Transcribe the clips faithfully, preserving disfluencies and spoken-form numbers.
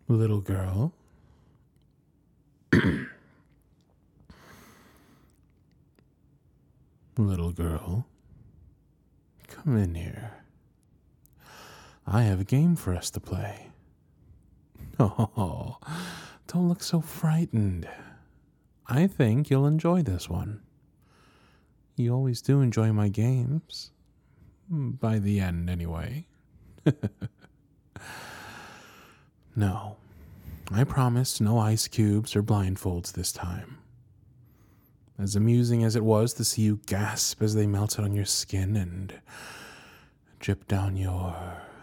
Little girl. Little girl. Come in here. I have a game for us to play. Oh, don't look so frightened. I think you'll enjoy this one. You always do enjoy my games. By the end, anyway. No, I promise no ice cubes or blindfolds this time. As amusing as it was to see you gasp as they melted on your skin and drip down your...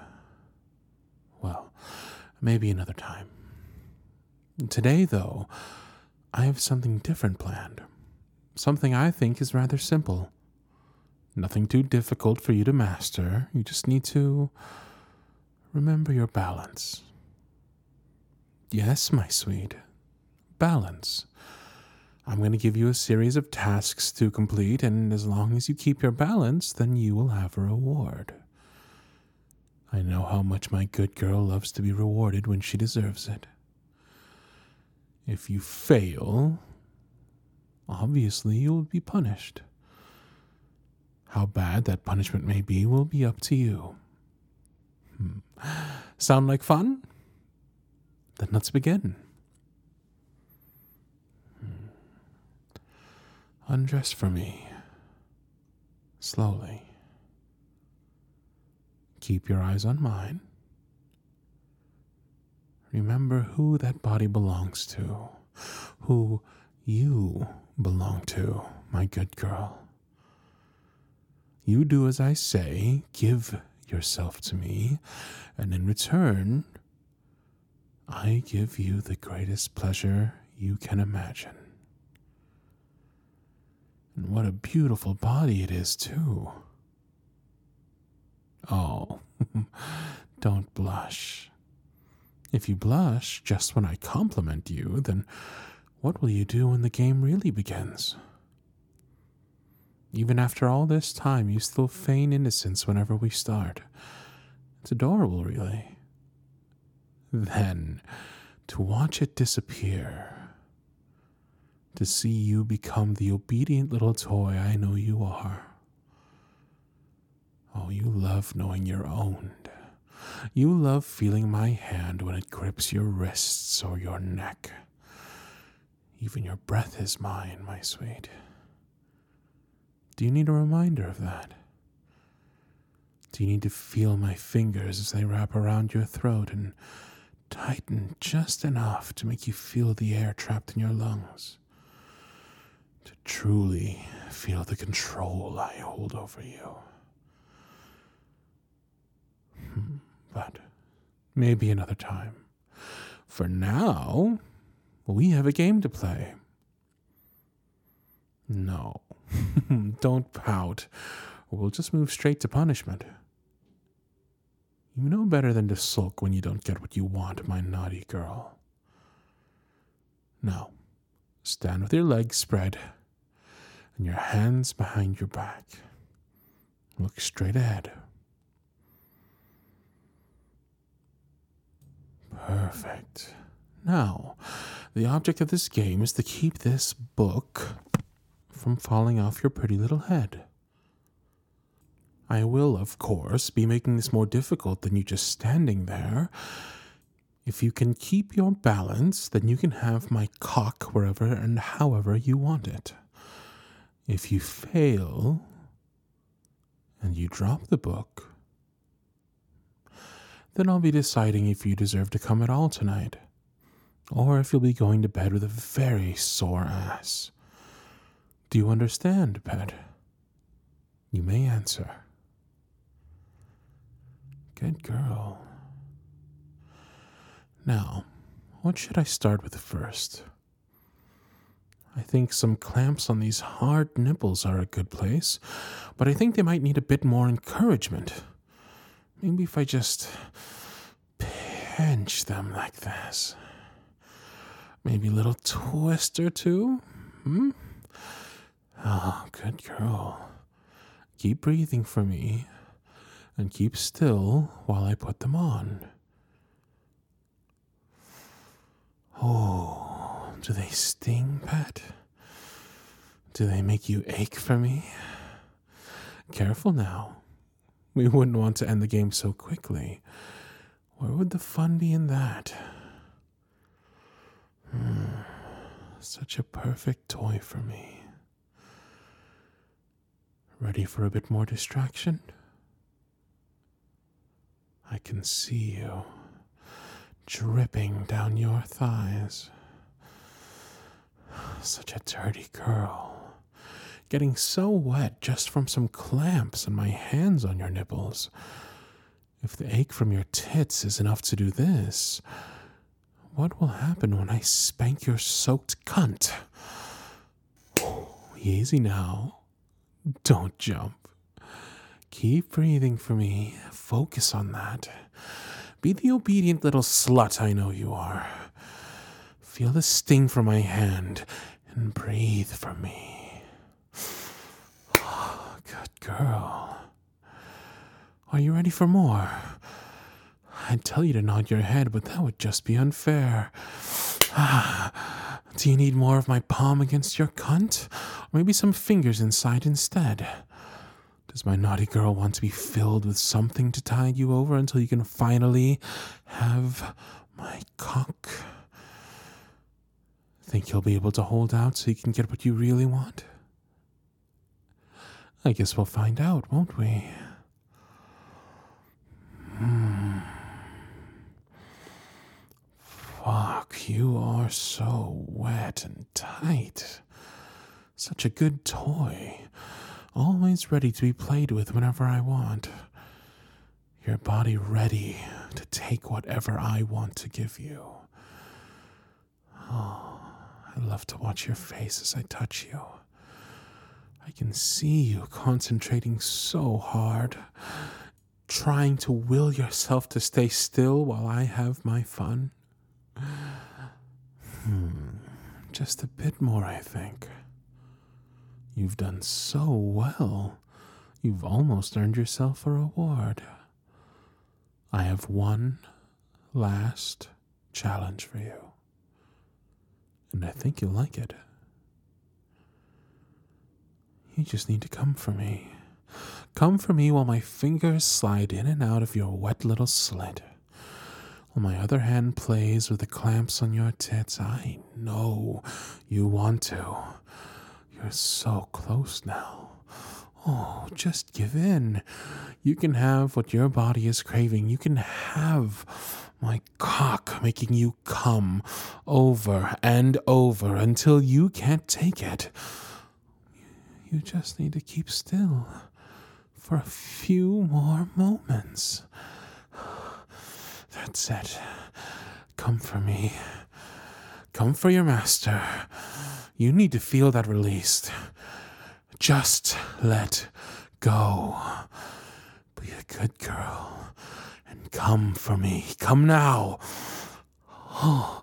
well, maybe another time. Today, though, I have something different planned. Something I think is rather simple. Nothing too difficult for you to master. You just need to remember your balance. Yes, my sweet. Balance. I'm going to give you a series of tasks to complete, and as long as you keep your balance, then you will have a reward. I know how much my good girl loves to be rewarded when she deserves it. If you fail, obviously you will be punished. How bad that punishment may be will be up to you. Hmm. Sound like fun? Then let's begin. Hmm. Undress for me. Slowly. Keep your eyes on mine. Remember who that body belongs to. Who you belong to, my good girl. You do as I say, give yourself to me, and in return, I give you the greatest pleasure you can imagine. And what a beautiful body it is, too. Oh, don't blush. If you blush just when I compliment you, then what will you do when the game really begins? Even after all this time, you still feign innocence whenever we start. It's adorable, really. Then, to watch it disappear, to see you become the obedient little toy I know you are. Oh, you love knowing you're owned. You love feeling my hand when it grips your wrists or your neck. Even your breath is mine, my sweet. Do you need a reminder of that? Do you need to feel my fingers as they wrap around your throat and tighten just enough to make you feel the air trapped in your lungs? To truly feel the control I hold over you. Hmm, but maybe another time. For now, we have a game to play. No, don't pout, or we'll just move straight to punishment. You know better than to sulk when you don't get what you want, my naughty girl. Now, stand with your legs spread and your hands behind your back. Look straight ahead. Perfect. Now, the object of this game is to keep this book from falling off your pretty little head. I will, of course, be making this more difficult than you just standing there. If you can keep your balance, then you can have my cock wherever and however you want it. If you fail, and you drop the book, then I'll be deciding if you deserve to come at all tonight, or if you'll be going to bed with a very sore ass. Do you understand, pet? You may answer. Good girl. Now, what should I start with first? I think some clamps on these hard nipples are a good place, but I think they might need a bit more encouragement. Maybe if I just pinch them like this. Maybe a little twist or two? Hmm? Oh, good girl. Keep breathing for me, and keep still while I put them on. Oh, do they sting, pet? Do they make you ache for me? Careful now. We wouldn't want to end the game so quickly. Where would the fun be in that? Hmm. Such a perfect toy for me. Ready for a bit more distraction? I can see you dripping down your thighs. Such a dirty girl. Getting so wet just from some clamps and my hands on your nipples. If the ache from your tits is enough to do this, what will happen when I spank your soaked cunt? Easy now. Don't jump. Keep breathing for me. Focus on that. Be the obedient little slut I know you are. Feel the sting from my hand and breathe for me. Good girl. Are you ready for more? I'd tell you to nod your head, but that would just be unfair. Do you need more of my palm against your cunt? Or maybe some fingers inside instead? Does my naughty girl want to be filled with something to tide you over until you can finally have my cock? Think you'll be able to hold out so you can get what you really want? I guess we'll find out, won't we? Hmm. Fuck, you are so wet and tight. Such a good toy. Always ready to be played with whenever I want. Your body ready to take whatever I want to give you. Oh, I love to watch your face as I touch you. I can see you concentrating so hard, trying to will yourself to stay still while I have my fun. Hmm, just a bit more, I think. You've done so well. You've almost earned yourself a reward. I have one last challenge for you, and I think you'll like it. You just need to come for me. Come for me while my fingers slide in and out of your wet little slit. While my other hand plays with the clamps on your tits. I know you want to. You're so close now. Oh, just give in. You can have what your body is craving. You can have my cock making you come over and over until you can't take it. You just need to keep still for a few more moments. That's it. Come for me. Come for your master. You need to feel that released. Just let go. Be a good girl and come for me. Come now. Oh,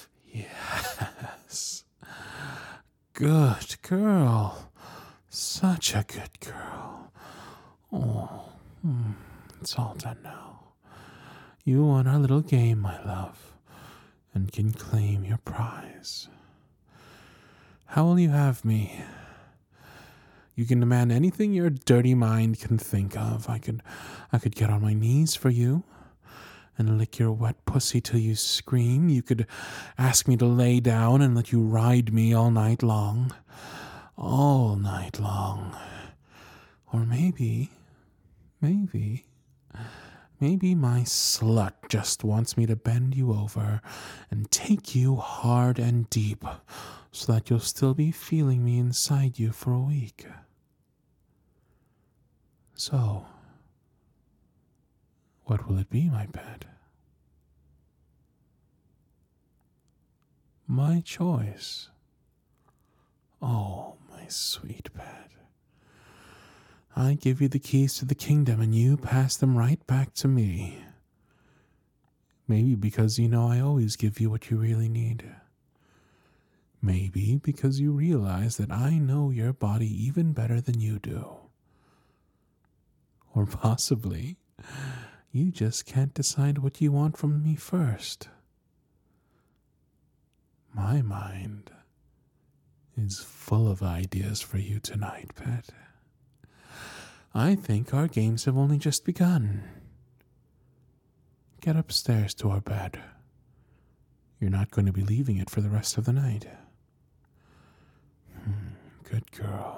yes. Good girl. Such a good girl. Oh, it's all done now. You won our little game, my love, and can claim your prize. How will you have me? You can demand anything your dirty mind can think of. I could, I could get on my knees for you and lick your wet pussy till you scream. You could ask me to lay down and let you ride me all night long. All night long. Or maybe, maybe, maybe my slut just wants me to bend you over and take you hard and deep so that you'll still be feeling me inside you for a week. So, what will it be, my pet? My choice. Oh, my sweet pet. I give you the keys to the kingdom and you pass them right back to me. Maybe because you know I always give you what you really need. Maybe because you realize that I know your body even better than you do. Or possibly, you just can't decide what you want from me first. My mind is full of ideas for you tonight, pet. I think our games have only just begun. Get upstairs to our bed. You're not going to be leaving it for the rest of the night. Hmm, good girl.